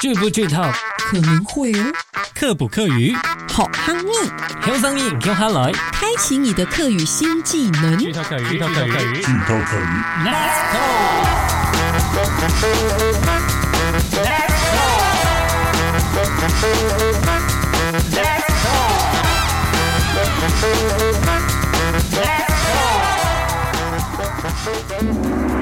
剧不剧透？ 可能会哦。 课不课语？ 好夯密， 好声音，叫下来， 开启你的客语新技能。 剧透课语，剧透课语， 剧透课语 ，Let's go！Let's go！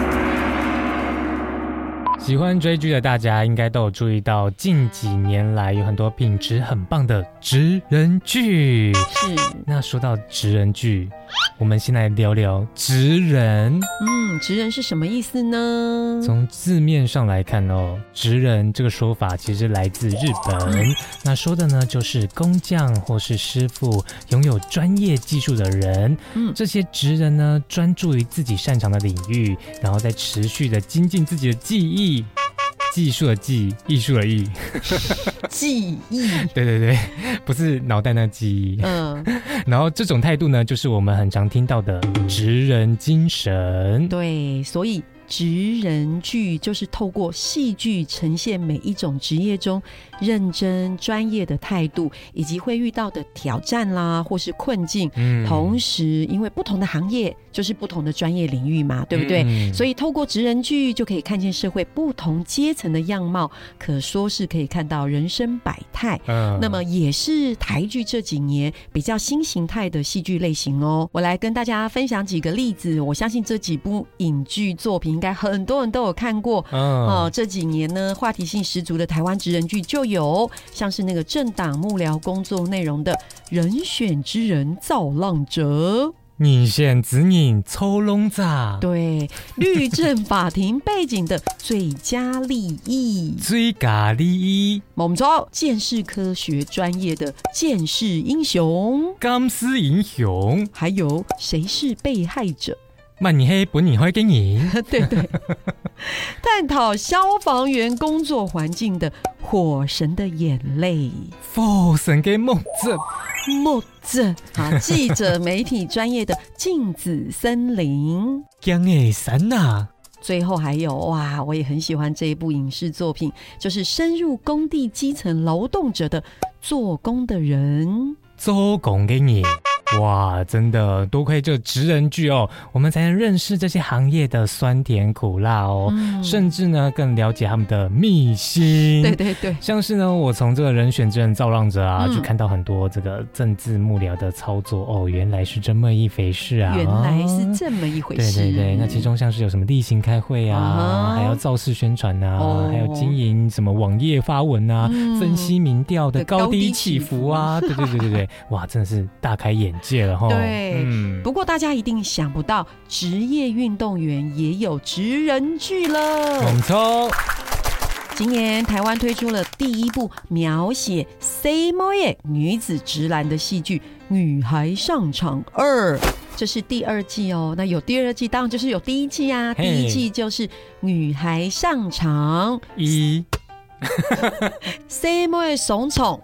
喜欢追剧的大家应该都有注意到，近几年来有很多品质很棒的职人剧。 是。 那说到职人剧，我们先来聊聊职人。 职人是什么意思呢？ 从字面上来看哦，职人这个说法其实来自日本。那说的呢，就是工匠或是师傅，拥有专业技术的人。这些职人呢，专注于自己擅长的领域，然后再持续的精进自己的技艺。技术的技，艺术的艺， 技艺， 对对对，不是脑袋那记忆。然后这种态度呢，就是我们很常听到的职人精神。 对，所以职人剧就是透过戏剧呈现每一种职业中认真专业的态度，以及会遇到的挑战啦，或是困境。同时因为不同的行业就是不同的专业领域嘛，对不对？所以透过职人剧就可以看见社会不同阶层的样貌，可说是可以看到人生百态。那么也是台剧这几年比较新形态的戏剧类型哦。我来跟大家分享几个例子，我相信这几部影剧作品应该很多人都有看过。这几年呢，话题性十足的台湾职人剧就有像是那个政党幕僚工作内容的人选之人造浪者， 人选之人操弄者， 对，律政法庭背景的最佳利益， 最佳利益， 冇错，鉴识科学专业的鉴识英雄， 监视英雄， 还有谁是被害者？ 万年黑本年开经营， 对对，探讨消防员工作环境的火神的眼泪， 火神的梦者， 好，记者媒体专业的镜子森林， 江的山啊。 最后还有哇，我也很喜欢这一部影视作品，就是深入工地基层劳动者的做工的人， 做工的人。哇，真的多亏这职人剧哦，我们才能认识这些行业的酸甜苦辣哦，甚至呢更了解他们的秘辛。 对对对， 像是呢，我从这个人选之人造浪者啊，就看到很多这个政治幕僚的操作哦，原来是这么一回事啊！ 原来是这么一回事。 对对对，那其中像是有什么例行开会啊，还要造势宣传啊，还有经营什么网页发文啊，分析民调的高低起伏啊，对对对对对，哇，真的是大开眼界了齁。 对，不过大家一定想不到，职业运动员也有职人剧了。 没错， 今年台湾推出了第一部描写 CMO 女子直男的戏剧《女孩上场2》，这是第2季哦。那有第2季，当然就是有第1季啊。第1季就是《女孩上场1》，CMO 怂宠。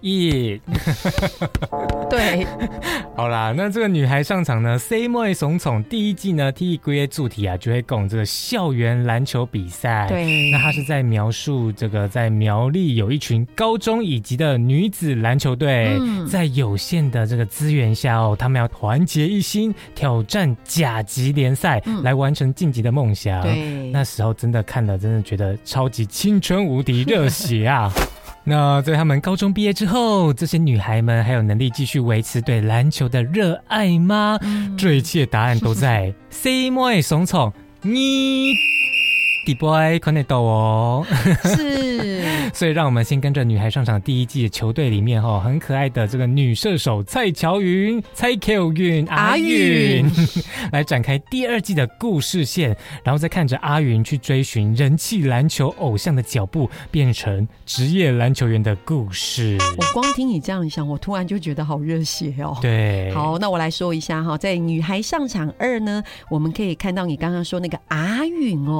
对， 好啦，那这个女孩上场呢 ，C 妹怂宠第1季呢，第一季的主题啊，就会讲这个校园篮球比赛。 对， 那她是在描述这个在苗栗有一群高中以及的女子篮球队，在有限的这个资源下哦，他们要团结一心，挑战甲级联赛，来完成晋级的梦想。 对， 那时候真的看了，真的觉得超级青春无敌热血啊！那在他们高中毕业之后，这些女孩们还有能力继续维持对篮球的热爱吗？这一切答案都在 C 妹怂宠你D boy 看得到哦， 是， 所以让我们先跟着女孩上场第1季的球队里面很可爱的这个女射手蔡乔云、蔡乔云、阿云来展开第2季的故事线，然后再看着阿云去追寻人气篮球偶像的脚步，变成职业篮球员的故事。 我光听你这样想，我突然就觉得好热血哦。 对， 好，那我来说一下哈，在《女孩上场2》呢，我们可以看到你刚刚说那个阿云哦，她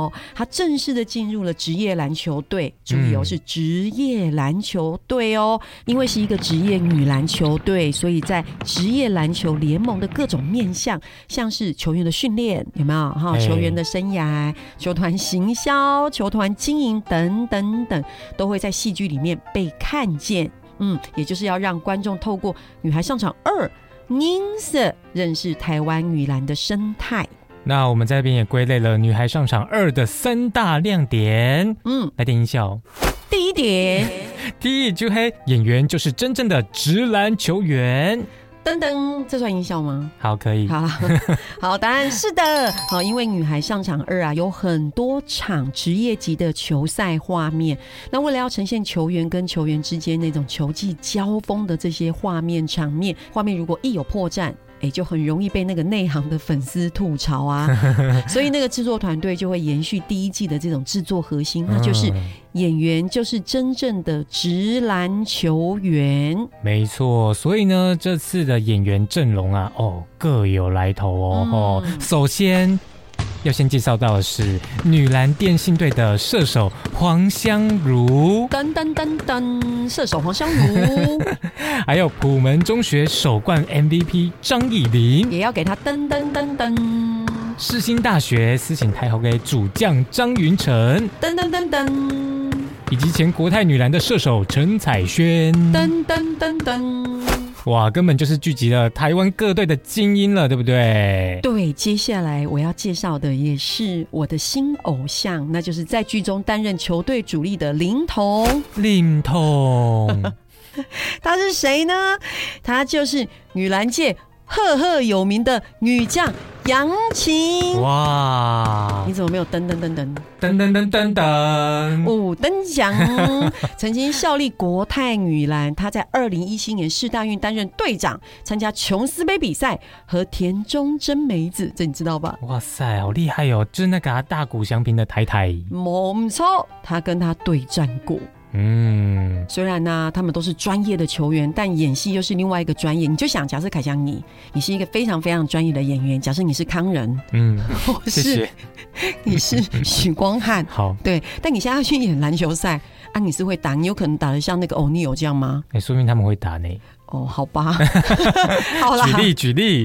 正式的进入了职业篮球队。注意是职业篮球队哦，因为是一个职业女篮球队，所以在职业篮球联盟的各种面向，像是球员的训练，有没有球员的生涯、球团行销、球团经营等等等，都会在戏剧里面被看见。也就是要让观众透过《女孩上场2》音色认识台湾女篮的生态。 那我们在这边也归类了《女孩上场2》的3大亮点。来点音效。 第一点， 第一就黑演员就是真正的职篮球员。 噔噔，这算音效吗？ 好，可以。 好，好，答案是的。好，因为《女孩上场2》啊，有很多场职业级的球赛画面。那为了要呈现球员跟球员之间那种球技交锋的这些画面场面，画面如果一有破绽，就很容易被那个内行的粉丝吐槽啊。所以那个制作团队就会延续第一季的这种制作核心，那就是演员就是真正的职篮球员。 没错，所以呢，这次的演员阵容啊，各有来头哦。首先要先介绍到的是女篮电信队的射手黄香茹， 噔噔噔噔，射手黄香茹。 还有普门中学首冠 MVP 张以琳， 也要给他噔噔噔噔。 世新大学私请太后给主将张云成， 噔噔噔噔。 以及前国泰女篮的射手陈彩萱， 噔噔噔噔。 哇，根本就是聚集了台湾各队的精英了，对不对？ 对，接下来我要介绍的也是我的新偶像，那就是在剧中担任球队主力的林彤。 林彤她是谁呢？她就是女篮界赫赫有名的女将杨琴。 哇， 你怎么没有噔噔噔噔噔噔噔噔噔五等奖？曾经效力国泰女篮，她在2017年世大运担任队长，参加琼斯杯比赛和田中真美子，这你知道吧？ 哇塞，好厉害哦！就是那个大谷翔平的太太， 没错，她跟她对战过。虽然呢，他们都是专业的球员，但演戏又是另外一个专业。你就想，假设凯翔你是一个非常非常专业的演员，假设你是康仁，或是谢谢你是许光汉， 好， 对，但你现在要去演篮球赛啊，你是会打，你有可能打得像那个欧尼尔这样吗？ 说明他们会打呢。 好吧，好啦， 举例。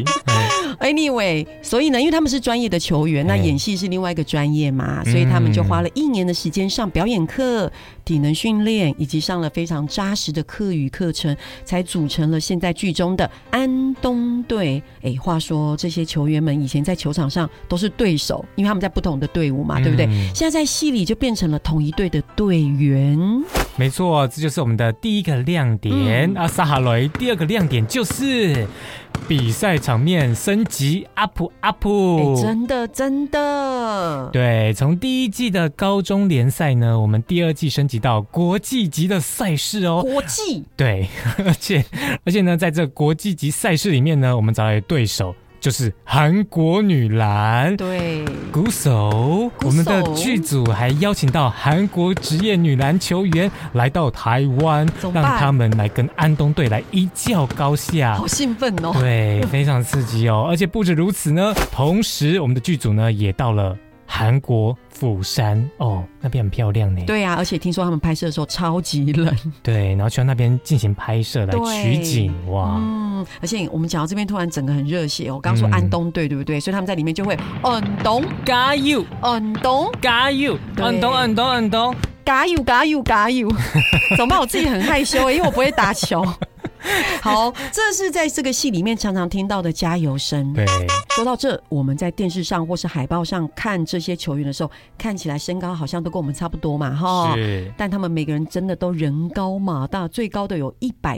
Anyway， 所以呢，因为他们是专业的球员，那演戏是另外一个专业嘛，所以他们就花了1年的时间上表演课、体能训练，以及上了非常扎实的课语课程，才组成了现在剧中的安东队。话说这些球员们以前在球场上都是对手，因为他们在不同的队伍嘛，对不对？现在在戏里就变成了同一队的队员。 没错，这就是我们的第一个亮点。撒哈雷第二个亮点就是比赛场面升级 up， 真的真的。 对，从第一季的高中联赛呢，我们第2季升级到国际级的赛事哦。国际？对，而且呢，在这国际级赛事里面呢，我们找来的对手就是韩国女篮。 对， 鼓手，我们的剧组还邀请到韩国职业女篮球员来到台湾，让他们来跟安东队来一较高下。 好兴奋哦！ 对，非常刺激哦！而且不止如此呢，同时我们的剧组呢也到了韩国釜山那边很漂亮呢。 对啊，而且听说他们拍摄的时候超级冷。对， 然后去到那边进行拍摄来取景，哇！ 而且我们讲到这边突然整个很热血。我刚刚说安东队对不对？所以他们在里面就会安东加油， 安东加油，安东加油加油加油！怎么办？我自己很害羞因为我不会打球。好，这是在这个戏里面常常听到的加油声。 对， 说到这，我们在电视上或是海报上看这些球员的时候，看起来身高好像都跟我们差不多嘛，哈。 是。 但他们每个人真的都人高马大，最高的有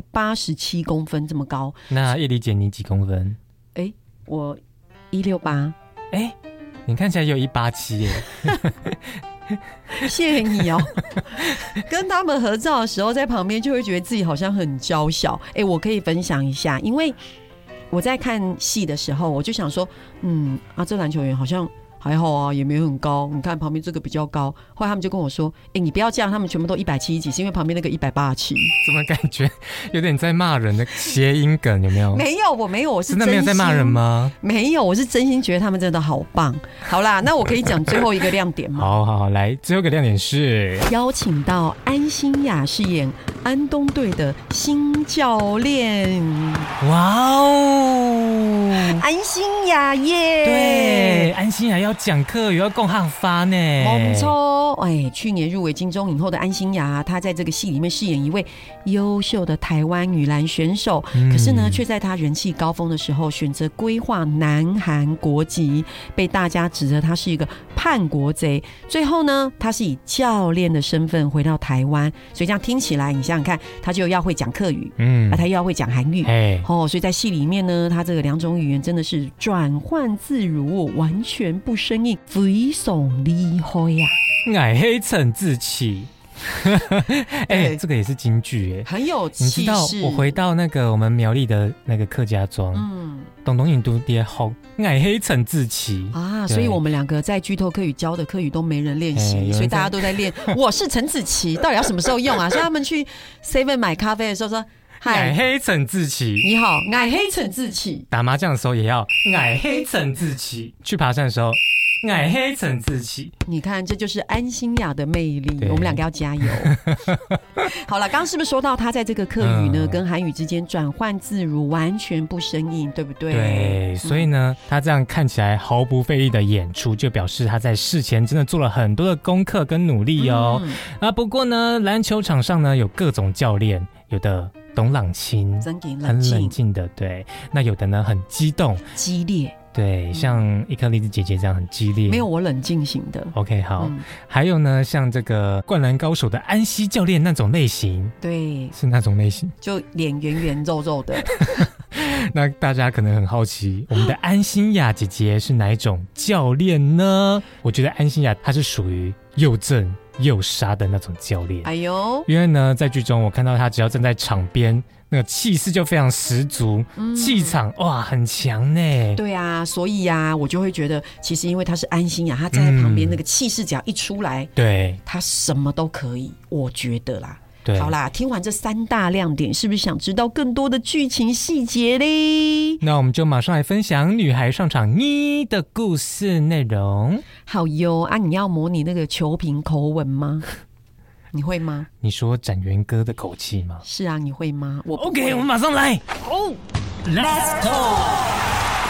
187公分这么高。 那叶梨姐你几公分？ 我168。 你看起来有187耶。 谢谢你哦。跟他们合照的时候，在旁边就会觉得自己好像很娇小。我可以分享一下，因为我在看戏的时候，我就想说，这篮球员好像还好啊，也没有很高。你看旁边这个比较高。后来他们就跟我说：“你不要这样，他们全部都170几，是因为旁边那个187。” 怎么感觉有点在骂人的谐音梗？有没有？ 没有，我没有，我是真的没有在骂人吗？ 没有，我是真心觉得他们真的好棒。好啦，那我可以讲最后一个亮点吗？ 好，来，最后一个亮点是邀请到安心亚饰演安东队的新教练。 哇哦， 安心亚耶！ 对，安心亚要讲课，也要共汉发呢。 没错，去年入围金钟影后的安心亚，她在这个戏里面饰演一位优秀的台湾女篮选手，可是呢，却在她人气高峰的时候选择规划南韩国籍，被大家指责她是一个叛国贼。最后呢，她是以教练的身份回到台湾，所以这样听起来，你想想看，她就要会讲客语，她又要会讲韩语，所以在戏里面呢，她这个2种语言真的是转换自如，完全不生硬，非常厉害呀！ 矮黑层自起。这个也是金句很有气势。 你知道我回到那个我们苗栗的那个客家庄，东东引读爹好矮黑层自起啊，所以我们2个在剧透客语教的客语都没人练习，所以大家都在练。我是陈子琪，到底要什么时候用啊？所以他们去 7 买咖啡的时候说。 矮黑层自起， 你好，矮黑层自起。 打麻将的时候也要矮黑层自起，去爬山的时候矮黑层自起。 你看，这就是安心亚的魅力，我们2个要加油。好了，刚刚是不是说到他在这个客语呢，跟韩语之间转换自如，完全不生硬，对不对？ 对，所以呢，他这样看起来毫不费力的演出，就表示他在事前真的做了很多的功课跟努力哦。不过呢，篮球场上呢有各种教练，有的懂朗清，很冷静的，对。那有的呢很激动、 激烈， 对，像一颗栗子姐姐这样很激烈。 没有我冷静型的。 OK， 好。还有呢，像这个灌篮高手的安西教练那种类型， 对， 是那种类型， 就脸圆圆肉肉的。 那大家可能很好奇，我们的安心亚姐姐是哪一种教练呢？我觉得安心亚她是属于又正又杀的那种教练。 哎呦， 因为呢，在剧中我看到他只要站在场边，那个气势就非常十足，气场哇很强呢。对啊，所以啊，我就会觉得，其实因为他是安心亚，他站在旁边，那个气势只要一出来， 对， 他什么都可以，我觉得啦。 好啦，听完这3大亮点，是不是想知道更多的剧情细节嘞？ 那我们就马上来分享女孩上场你的故事内容。 好哟啊，你要模拟那个球评口吻吗？你会吗？ 你说展元哥的口气吗？ 是啊，你会吗？我 OK， 我们马上来。 哦 ，Let's go！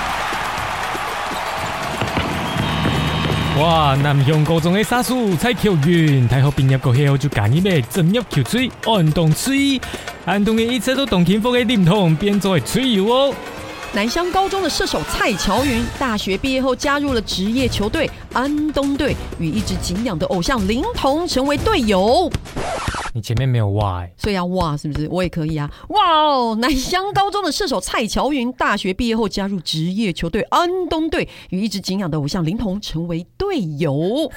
哇！南向高中的沙树蔡巧云，大学毕业过后就加入了专业球水运动水，运动的一切都动轻风的认同变做的水友哦。 南乡高中的射手蔡乔云，大学毕业后加入了职业球队安东队，与一直敬仰的偶像林彤成为队友。 你前面没有哇所以要哇是不是？我也可以啊！哇哦，南乡高中的射手蔡乔云，大学毕业后加入职业球队安东队，与一直敬仰的偶像林彤成为队友。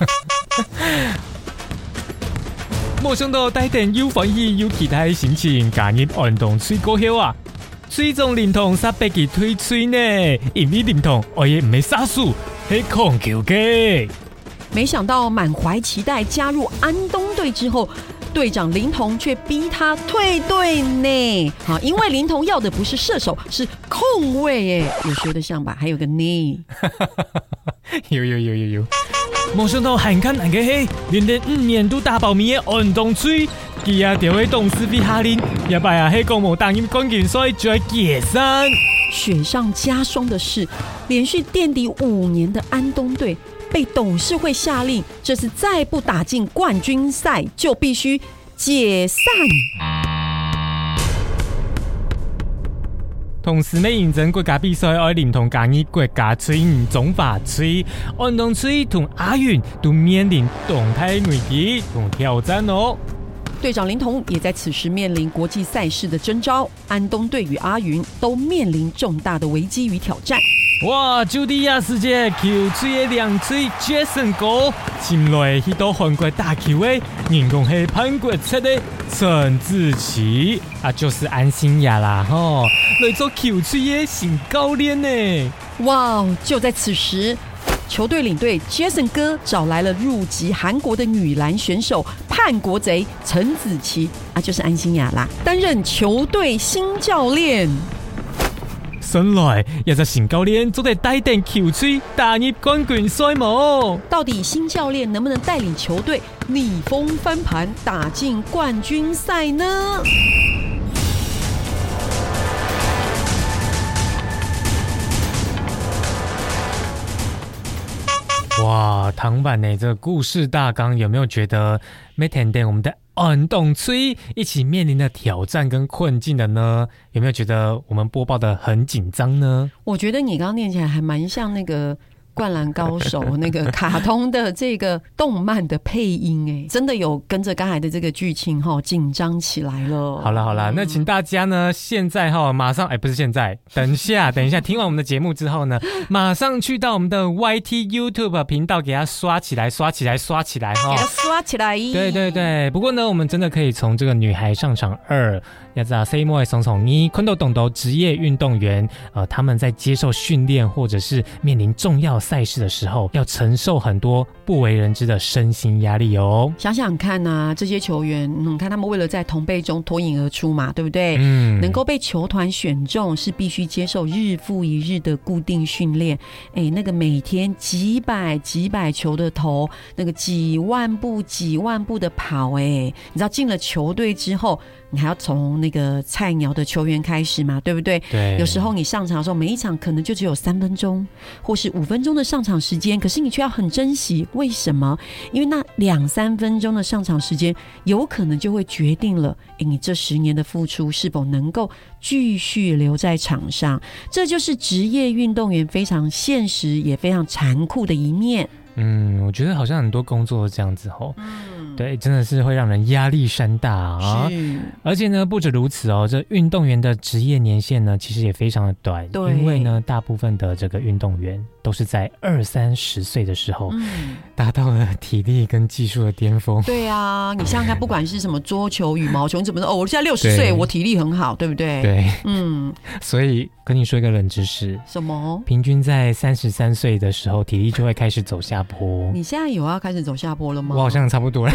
没想到带点又欢喜又期待的心情，加入运动水过后啊！水中林彤杀白旗推吹呢，因为林彤我也没杀数，是控球嘅。 没想到满怀期待加入安东队之后，队长林彤却逼他退队呢。因为林彤要的不是射手，是控卫耶，有学得像吧？还有个呢。 有。没想到韩看那个黑，连5年都大爆米的运动水，佢也就会董事比哈林，也把啊黑公模当因冠军赛就要解散。 雪上加霜的是，连续垫底5年的安东队被董事会下令，这次再不打进冠军赛就必须解散。 同时，要认真国家比赛，要认同加入国家水总法水运动水同阿云都面临动态危机同挑战哦。 队长林彤也在此时面临国际赛事的征召，安东队与阿云都面临重大的危机与挑战。 哇！就地亚世界球水的两水 Jason 哥，进来许多韩国打球的，人工是潘国策的陈子琪啊，就是安心亚啦吼，来做球水的新教练呢。 哇！就在此时， 球队领队 Jason 哥找来了入籍韩国的女篮选手叛国贼陈子琪就是安心亚啦，担任球队新教练。 原來有隻新教練做得帶定球隊打入冠軍賽幕。 到底新教練能不能帶領球隊逆風翻盤，打進冠軍賽呢？ 哇，唐版呢？这个故事大纲有没有觉得每天我们的运动吹一起面临的挑战跟困境的呢？有没有觉得我们播报的很紧张呢？ 我觉得你刚刚念起来还蛮像那个灌篮高手那个卡通的这个动漫的配音真的有跟着刚才的这个剧情紧张起来了。 好啦，那请大家呢现在马上不是现在，等一下听完我们的节目之后呢，马上去到我们的 YT YouTube 频道给它刷起来给它刷起来。对，不过呢我们真的可以从这个女孩上场2要知道 C 莫松松你坤豆懂豆职业运动员他们在接受训练或者是面临重要赛事的时候，要承受很多不为人知的身心压力哦。 想想看这些球员看他们为了在同辈中脱颖而出嘛，对不对？能够被球团选中是必须接受日复一日的固定训练。那个每天几百球的投，那个几万步的跑，你知道进了球队之后，你还要从那个菜鸟的球员开始嘛，对不对？ 对。 有时候你上场的时候，每一场可能就只有3分钟或是5分钟的上场时间，可是你却要很珍惜。为什么？因为那2-3分钟的上场时间，有可能就会决定了你这10年的付出是否能够继续留在场上。这就是职业运动员非常现实也非常残酷的一面。 我觉得好像很多工作这样子对，真的是会让人压力山大而且呢，不止如此这运动员的职业年限呢，其实也非常的短，因为呢，大部分的这个运动员都是在20-30岁的时候达到了体力跟技术的巅峰。 对啊，你想想看，不管是什么桌球、羽毛球，你怎么说我现在60岁，我体力很好，对不对？ 对，所以跟你说一个冷知识， 什么？ 平均在33岁的时候，体力就会开始走下坡。 你现在有要开始走下坡了吗？ 我好像差不多了。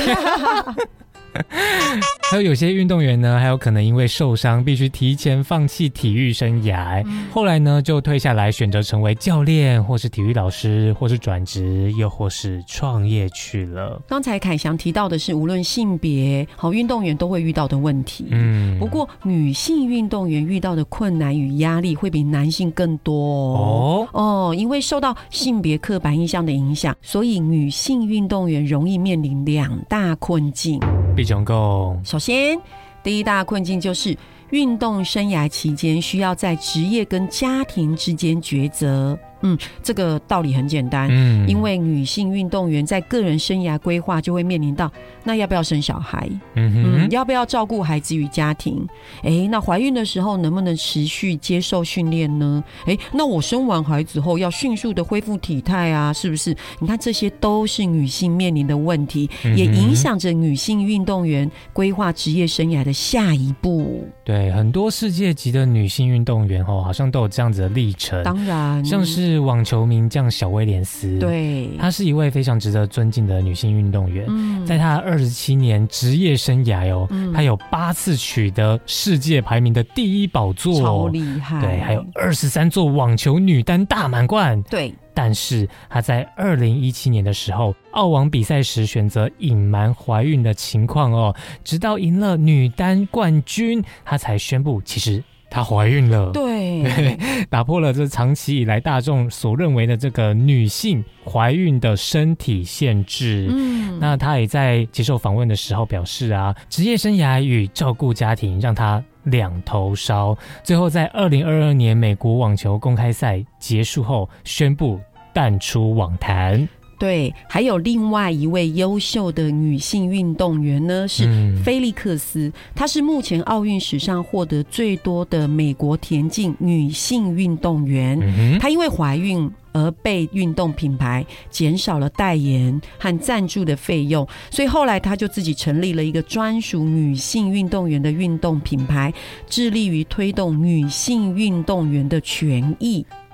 还有些运动员呢，还有可能因为受伤必须提前放弃体育生涯，后来呢就退下来选择成为教练或是体育老师或是转职又或是创业去了。 刚才凯翔提到的是无论性别运动员都会遇到的问题，不过女性运动员遇到的困难与压力会比男性更多因为受到性别刻板印象的影响，所以女性运动员容易面临2大困境。首先，第一大困境就是运动生涯期间需要在职业跟家庭之间抉择。这个道理很简单，因为女性运动员在个人生涯规划就会面临到，那要不要生小孩？要不要照顾孩子与家庭？那怀孕的时候能不能持续接受训练呢？那我生完孩子后要迅速的恢复体态啊，是不是？你看这些都是女性面临的问题，也影响着女性运动员规划职业生涯的下一步。 对，很多世界级的女性运动员好像都有这样子的历程。 当然， 像是网球名将小威廉斯， 对， 她是一位非常值得尊敬的女性运动员。在她27年职业生涯她有8次取得世界排名的第1宝座， 超厉害。 对，还有23座网球女单大满贯。 对。 但是她在2017年的时候，澳网比赛时选择隐瞒怀孕的情况直到赢了女单冠军，她才宣布其实她怀孕了。 对， 打破了这长期以来大众所认为的这个女性怀孕的身体限制。那她也在接受访问的时候表示职业生涯与照顾家庭让她2头烧，最后在2022年美国网球公开赛结束后宣布淡出网坛。 对，还有另外一位优秀的女性运动员呢，是菲利克斯，她是目前奥运史上获得最多的美国田径女性运动员。她因为怀孕而被运动品牌减少了代言和赞助的费用，所以后来他就自己成立了一个专属女性运动员的运动品牌，致力于推动女性运动员的权益。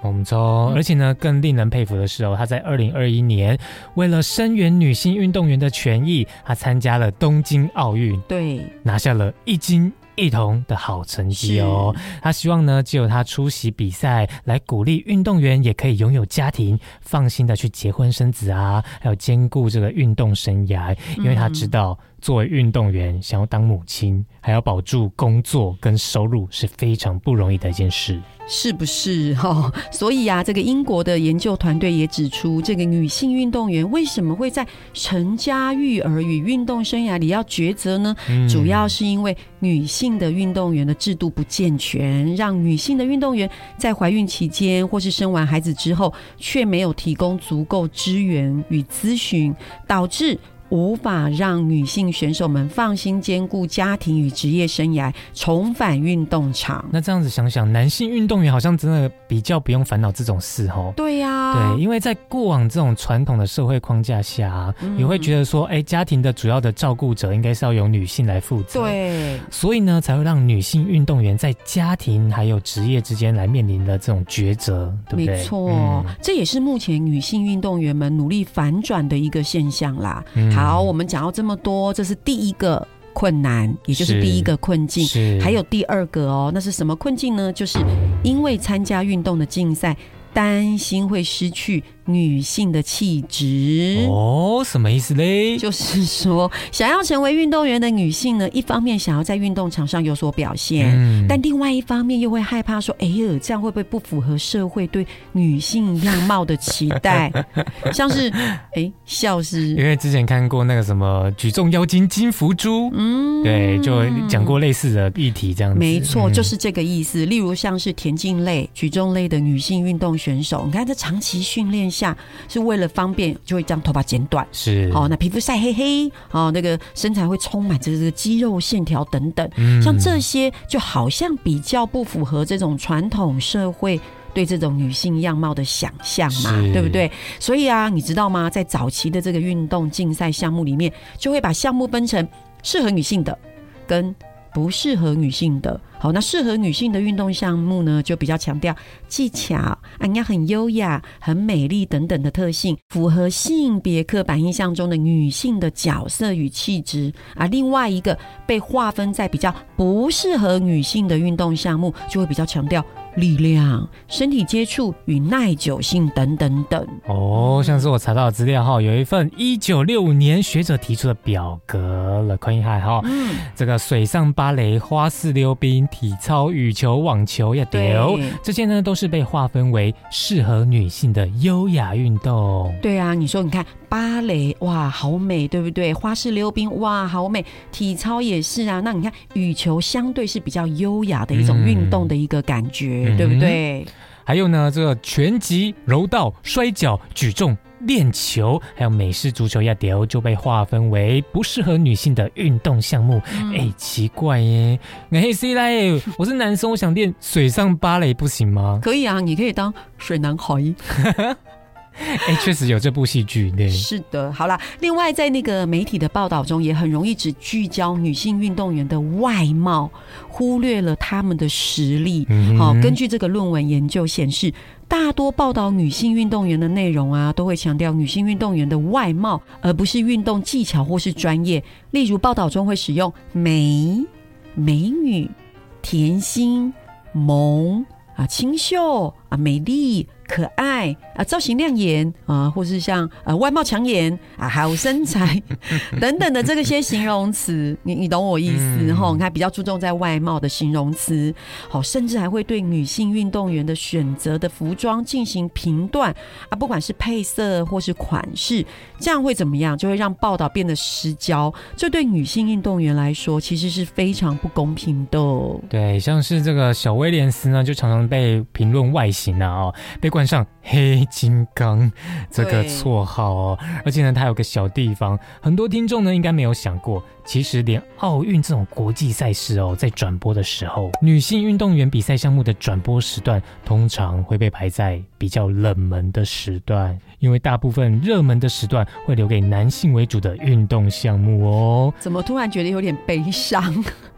没错，而且呢，更令人佩服的是他在2021年为了声援女性运动员的权益，他参加了东京奥运， 对， 拿下了1金1铜的好成绩哦。他希望呢，藉由他出席比赛来鼓励运动员也可以拥有家庭，放心的去结婚生子啊，还有兼顾这个运动生涯，因为他知道作为运动员想要当母亲，还要保住工作跟收入是非常不容易的一件事， 是不是所以这个英国的研究团队也指出，这个女性运动员为什么会在成家育儿与运动生涯里要抉择呢？主要是因为女性的运动员的制度不健全，让女性的运动员在怀孕期间或是生完孩子之后，却没有提供足够支援与咨询，导致无法让女性选手们放心兼顾家庭与职业生涯，重返运动场。 那这样子想想，男性运动员好像真的比较不用烦恼这种事哦。 对呀， 对，因为在过往这种传统的社会框架下，也会觉得说，家庭的主要的照顾者应该是要由女性来负责。 对， 所以呢，才会让女性运动员在家庭还有职业之间来面临的这种抉择，对不对？ 没错，这也是目前女性运动员们努力反转的一个现象啦。好，我们讲到这么多，这是第一个困难，也就是第一个困境，还有第二个那是什么困境呢？就是因为参加运动的竞赛，担心会失去女性的气质。 什么意思嘞？ 就是说，想要成为运动员的女性呢，一方面想要在运动场上有所表现，但另外一方面又会害怕说，这样会不会不符合社会对女性样貌的期待？像是笑是因为之前看过那个什么举重妖精金福珠，对，就讲过类似的议题，这样子。 没错，就是这个意思。例如像是田径类、举重类的女性运动选手，你看在长期训练下，是为了方便就会将头发剪短， 是那皮肤晒黑黑，那个身材会充满着这个肌肉线条等等，像这些就好像比较不符合这种传统社会对这种女性样貌的想象嘛，对不对？所以你知道吗？在早期的这个运动竞赛项目里面，就会把项目分成适合女性的跟不适合女性的。好，那适合女性的运动项目呢，就比较强调技巧，应该很优雅、很美丽等等的特性，符合性别刻板印象中的女性的角色与气质。另外一个被划分在比较不适合女性的运动项目，就会比较强调力量、身体接触与耐久性等等等。 像是我查到的资料有一份1965年学者提出的表格了，看一下这个水上芭蕾、花式溜冰、体操、羽球、网球、亚丢，这些呢都是被划分为适合女性的优雅运动。 对啊，你说你看芭蕾，哇，好美，对不对？花式溜冰，哇，好美。体操也是啊。那你看羽球相对是比较优雅的一种运动的一个感觉，对不对？ 还有呢，这个拳击、柔道、摔跤、举重、练球，还有美式足球、亚丢就被划分为不适合女性的运动项目。奇怪耶，我是男生，我想练水上芭蕾不行吗？ 可以啊，你可以当水男孩。 确实有这部戏剧，对， 是的。好啦，另外在那个媒体的报道中，也很容易只聚焦女性运动员的外貌，忽略了她们的实力。根据这个论文研究显示，大多报道女性运动员的内容都会强调女性运动员的外貌，而不是运动技巧或是专业。例如报道中会使用美、美女、甜心、萌、清秀、美丽、可爱造型亮眼或是像外貌抢眼还有身材等等的这些形容词，你懂我意思你看比较注重在外貌的形容词，甚至还会对女性运动员的选择的服装进行评断不管是配色或是款式，这样会怎么样？就会让报道变得失焦，这对女性运动员来说其实是非常不公平的。 对，像是这个小威廉斯呢，就常常被评论外形被冠上黑金刚这个绰号而且呢，它有个小地方，很多听众呢应该没有想过，其实连奥运这种国际赛事在转播的时候，女性运动员比赛项目的转播时段通常会被排在比较冷门的时段，因为大部分热门的时段会留给男性为主的运动项目。怎么突然觉得有点悲伤？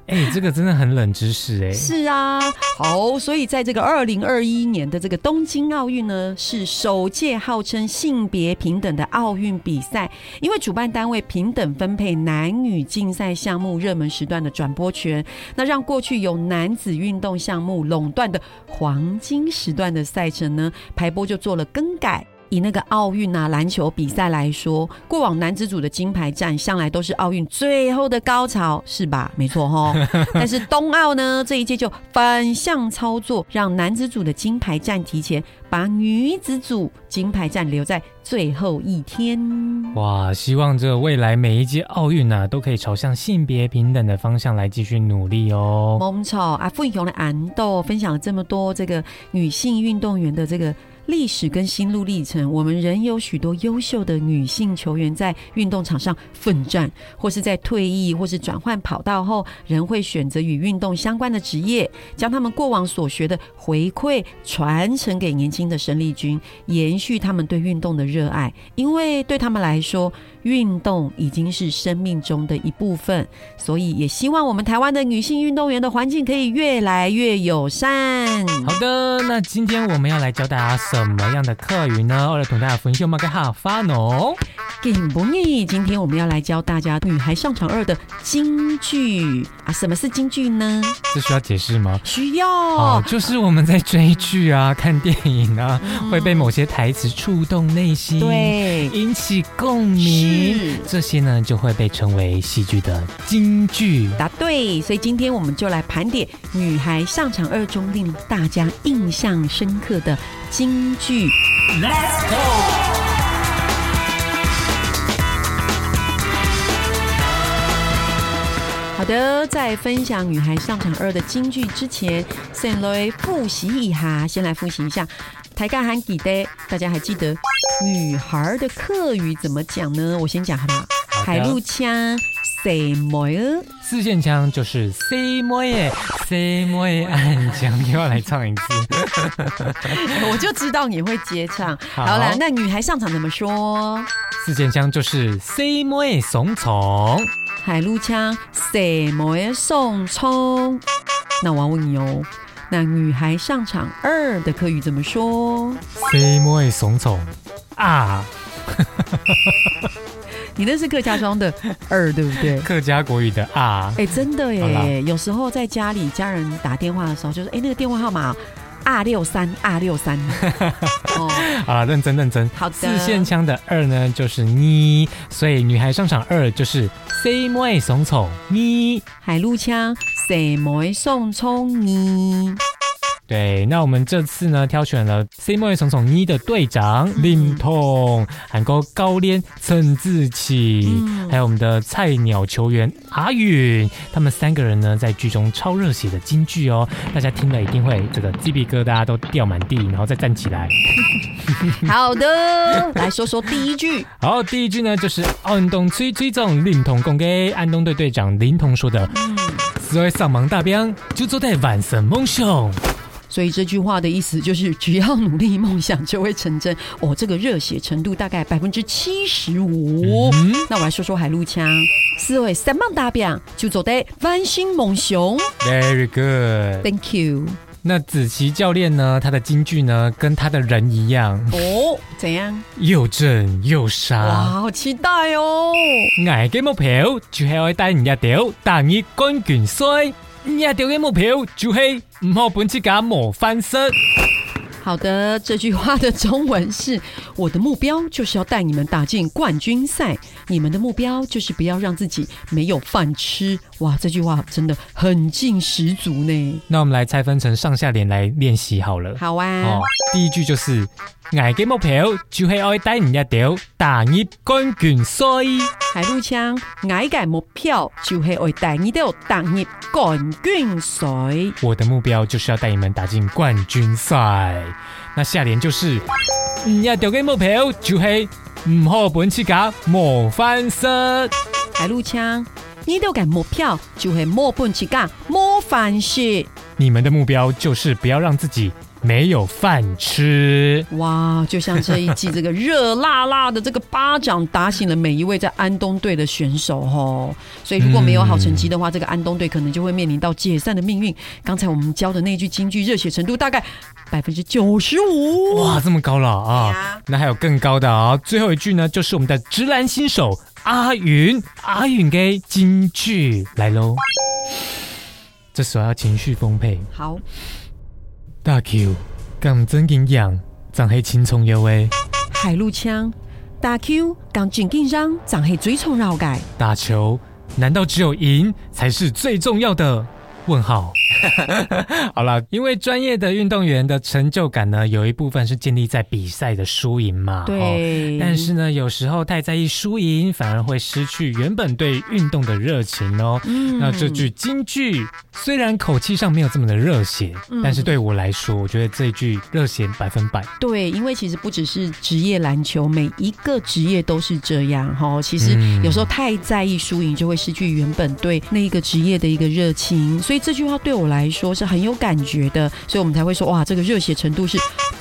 这个真的很冷知识是啊，好，所以在这个2021年的这个东京奥运呢，是首届号称性别平等的奥运比赛，因为主办单位平等分配男女竞赛项目热门时段的转播权，那让过去有男子运动项目垄断的黄金时段的赛程呢，排播就做了更改。以那个奥运篮球比赛来说，过往男子组的金牌战向来都是奥运最后的高潮，是吧？没错齁。但是冬奥呢，这一届就反向操作，让男子组的金牌战提前，把女子组金牌战留在最后一天。 哇，希望这未来每一届奥运都可以朝向性别平等的方向来继续努力哦。 没错啊，傅颖雄的安豆分享了这么多这个女性运动员的这个历史跟心路历程，我们仍有许多优秀的女性球员在运动场上奋战，或是在退役或是转换跑道后，仍会选择与运动相关的职业，将他们过往所学的回馈传承给年轻的生力军，延续他们对运动的热爱。因为对他们来说，运动已经是生命中的一部分，所以也希望我们台湾的女性运动员的环境可以越来越友善。 好的，那今天我们要来教大家什么样的课语呢？我来同大家分享嘛个哈法喏。 今天我们要来教大家女孩上场2的金句啊！什么是金句呢？ 这需要解释吗？ 需要就是我们在追剧啊、看电影啊，会被某些台词触动内心， 对， 引起共鸣，这些呢就会被称为戏剧的金句。 答对，所以今天我们就来盘点女孩上场2中令大家印象深刻的金句。Let's go！好的，在分享女孩上场2的金句之前，先来复习一下。先来复习一下台尬和记得，大家还记得女孩的客语怎么讲呢？我先讲好不好？海陆腔谁妹儿， 四线腔就是谁妹谁妹暗腔，又要来唱一次。 我就知道你会接唱。好啦，那女孩上场怎么说？ 四线腔就是谁妹送虫。 海陆腔谁妹送葱。那我要问你哦，那女孩上场2的客语怎么说？ 谁妹送虫啊？ 你那是客家庄的2，对不对？ 客家国语的啊。 真的耶！有时候在家里家人打电话的时候，就说那个电话号码263。 好，认真。 好的。 四线腔的2呢，就是你，所以女孩上场2就是谁妹送虫你。 海陆腔谁妹送葱你。 对，那我们这次呢挑选了 C 妹送送你的队长林彤，韩国高连陈志奇，还有我们的菜鸟球员阿允，他们3个人呢在剧中超热血的金句哦，大家听了一定会这个鸡皮疙瘩都掉满地，然后再站起来。 好的，来说说第一句。 好，第一句呢就是安东崔总林彤供给安东队队长林彤说的，所以上忙大兵就做在完成梦想。 所以这句话的意思就是，只要努力，梦想就会成真。这个热血程度大概75%。那我来说说海陆腔，是为三棒大兵就做得完成梦想。 Very good， Thank you。 那子琪教练呢？他的金句呢，跟他的人一样怎样？ 又正又傻。 哇，好期待哦！ 我嘅目標就係要帶人家到大熱冠軍賽。你要嘅目標就係唔好本自家模範失。 好的，这句话的中文是：我的目标就是要带你们打进冠军赛，你们的目标就是不要让自己没有饭吃。哇，这句话真的很劲十足呢。 那我们来拆分成上下联来练习好了。 好啊。 第一句就是我嘅目標就係要帶人家到大熱冠軍賽。 海陸腔，我嘅目標就係要帶你到大熱冠軍賽。 我的目標就是要帶你們打進冠軍賽。那下聯就是你要嘅目標就係唔好本自家模範失。 海陸腔，你要嘅目標就係冇本自家模範失。 你們的目標就是不要讓自己没有饭吃。 哇，就像这一季这个热辣辣的这个巴掌打醒了每一位在安东队的选手哦。所以如果没有好成绩的话，这个安东队可能就会面临到解散的命运。刚才我们教的那句金句，热血程度大概95%。 哇，这么高了啊！那还有更高的啊！最后一句呢，就是我们的直男新手阿云给金句来喽。这时候要情绪丰沛。 好， 大 Q 讲真紧养，长黑青葱油诶。 海陆枪，大 Q 讲真紧张，长黑追冲绕改。 打球难道只有赢才是最重要的？问号。好了，因为专业的运动员的成就感呢，有一部分是建立在比赛的输赢嘛。 对。 但是呢，有时候太在意输赢，反而会失去原本对运动的热情哦。那这句金句虽然口气上没有这么的热血，但是对我来说，我觉得这句热血100%。 对，因为其实不只是职业篮球，每一个职业都是这样哈。其实有时候太在意输赢，就会失去原本对那一个职业的一个热情。所以这句话对我来说是很有感觉的，所以我们才会说哇，这个热血程度是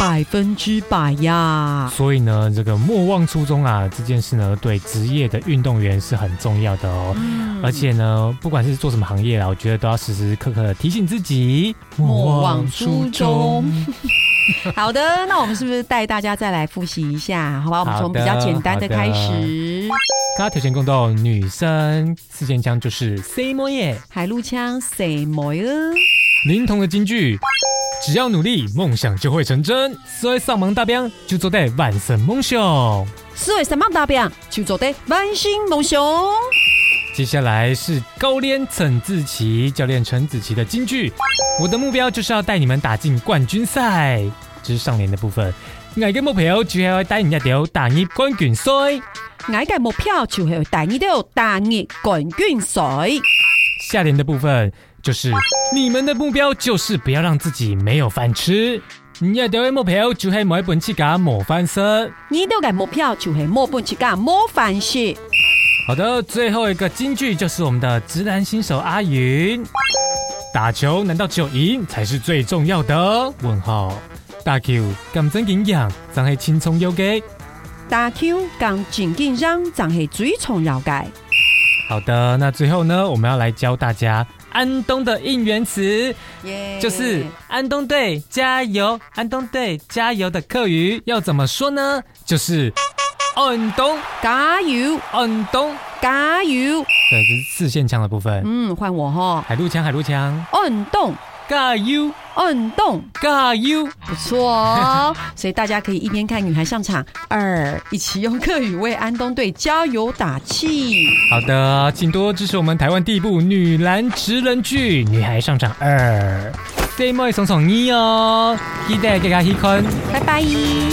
100%呀。 所以呢，这个莫忘初衷啊，这件事呢，对职业的运动员是很重要的哦。而且呢，不管是做什么行业啦，我觉得都要时时刻刻的提醒自己莫忘初衷。好的，那我们是不是带大家再来复习一下？好吧，我们从比较简单的开始。 刚刚条件公道，女生四件枪就是谁摸耶， 海陆枪谁摸耶。 灵童的金句，只要努力，梦想就会成真。所以上忙大兵就做得万生梦想。 所以上忙大兵就做得万星梦想。 接下来是高联陈子琪教练陈子琪的金句，我的目标就是要带你们打进冠军赛。这是上联的部分。我嘅目標就係帶你哋打入冠軍賽。 我嘅目標就係帶你哋打入冠軍賽。 下聯的部分就是你們的目標就是不要讓自己沒有飯吃。你哋嘅目標就係每本起家冇飯食。 你哋嘅目標就係每本起家冇飯食。 好的，最後一個金句就是我們的直男新手阿云。打球難道只有贏才是最重要的？問號。打球咁真緊張，真係輕鬆有嘅。 打球咁真緊張，真係最重要嘅。 好的，那最後呢，我們要來教大家安東的應援詞，就是安東隊加油，安東隊加油的客語要怎麼說呢？就是安東加油， 安東加油。 對，這是四線槍的部分。 換我哈。 海陸槍，海陸槍。 安東加油， 安東加油， 不錯哦。所以大家可以一邊看女孩上場2，一起用客語為安東隊加油打氣。 好的，請多支持我們台灣第一部女籃職人劇《女孩上場2》。細妹送送你哦，記得大家去看， 拜拜。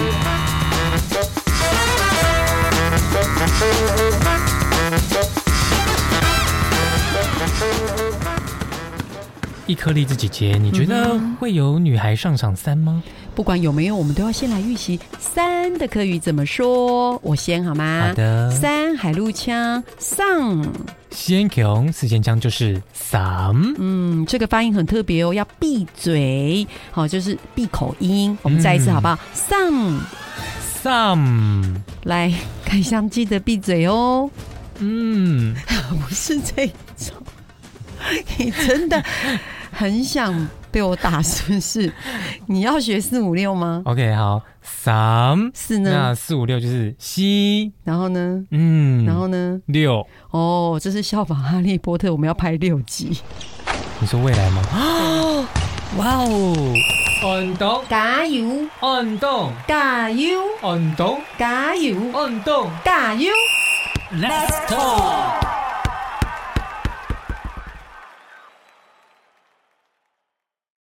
一颗荔枝姐姐，你觉得会有女孩上场3吗？ 不管有没有，我们都要先来预习3的客语怎么说。我先好吗？ 好的。 3海陆腔上， 先强四线腔就是3。 这个发音很特别哦，要闭嘴，好，就是闭口音。我们再一次好不好？上，来，开箱记得闭嘴哦。不是这种，你真的很想被我打是不是？你要学4、5、6吗 ？OK， 好，3 4呢？ 那4、5、6就是西， 然后呢？然后呢 ？6。 哦，这是效仿哈利波特，我们要拍6集。 你说未来吗？哇哦！运動加油！ 運動加油！ 運動加油！ 運動加油 ！Let's talk。